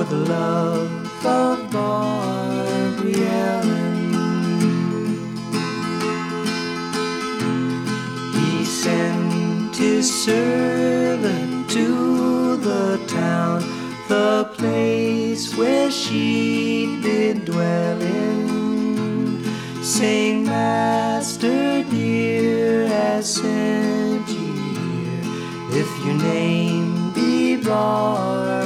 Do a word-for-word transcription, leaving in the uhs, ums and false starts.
for the love of Barbary Allen. He sent his servant to the town, the place where she'd been dwelling, saying, Master dear has sent you here, if your name be Barbary